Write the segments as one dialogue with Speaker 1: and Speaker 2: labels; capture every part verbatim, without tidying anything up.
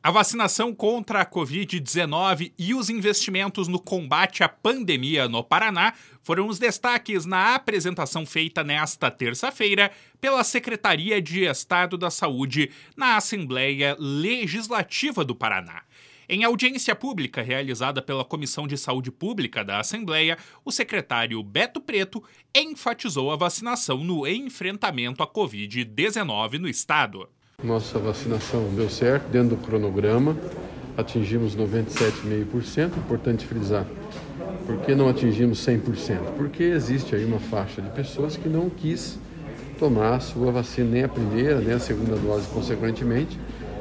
Speaker 1: A vacinação contra a covid dezenove e os investimentos no combate à pandemia no Paraná foram os destaques na apresentação feita nesta terça-feira pela Secretaria de Estado da Saúde na Assembleia Legislativa do Paraná. Em audiência pública realizada pela Comissão de Saúde Pública da Assembleia, o secretário Beto Preto enfatizou a vacinação no enfrentamento à covid dezenove no estado.
Speaker 2: Nossa vacinação deu certo dentro do cronograma, atingimos noventa e sete vírgula cinco por cento, importante frisar. Por que não atingimos cem por cento? Porque existe aí uma faixa de pessoas que não quis tomar a sua vacina, nem a primeira, nem a segunda dose, consequentemente,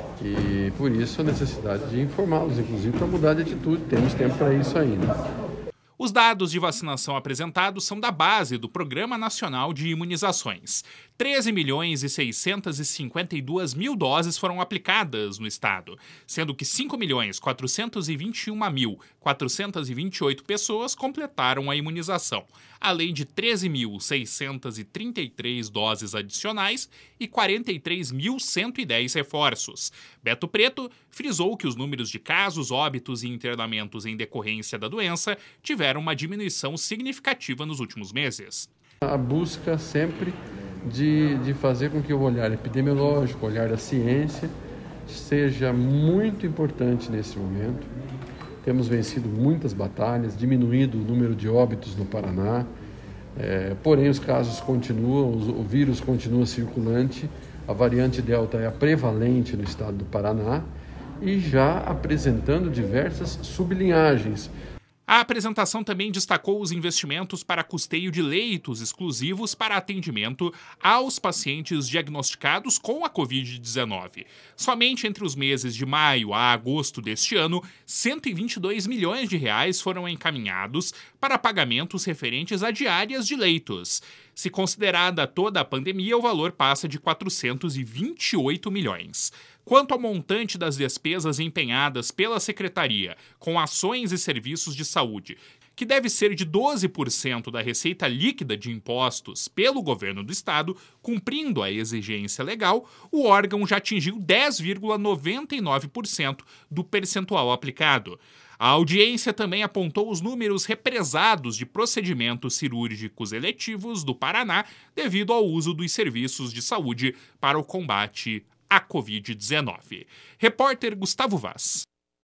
Speaker 2: e por isso a necessidade de informá-los, inclusive para mudar de atitude, temos tempo para isso ainda.
Speaker 1: Os dados de vacinação apresentados são da base do Programa Nacional de Imunizações. treze milhões e seiscentos e cinquenta e duas mil doses foram aplicadas no estado, sendo que cinco milhões quatrocentos e vinte e um mil quatrocentos e vinte e oito pessoas completaram a imunização, além de treze mil seiscentos e trinta e três doses adicionais e quarenta e três mil cento e dez reforços. Beto Preto frisou que os números de casos, óbitos e internamentos em decorrência da doença tiveram uma diminuição significativa nos últimos meses.
Speaker 2: A busca sempre de, de fazer com que o olhar epidemiológico, o olhar da ciência, seja muito importante nesse momento. Temos vencido muitas batalhas, diminuído o número de óbitos no Paraná, é, porém os casos continuam, o vírus continua circulante, a variante Delta é a prevalente no estado do Paraná e já apresentando diversas sublinhagens.
Speaker 1: A apresentação também destacou os investimentos para custeio de leitos exclusivos para atendimento aos pacientes diagnosticados com a covid dezenove. Somente entre os meses de maio a agosto deste ano, cento e vinte e dois milhões de reais foram encaminhados para pagamentos referentes a diárias de leitos. Se considerada toda a pandemia, o valor passa de quatrocentos e vinte e oito milhões. Quanto ao montante das despesas empenhadas pela Secretaria com ações e serviços de saúde, que deve ser de doze por cento da receita líquida de impostos pelo governo do estado, cumprindo a exigência legal, o órgão já atingiu dez vírgula noventa e nove por cento do percentual aplicado. A audiência também apontou os números represados de procedimentos cirúrgicos eletivos do Paraná devido ao uso dos serviços de saúde para o combate à covid dezenove. Repórter Gustavo Vaz.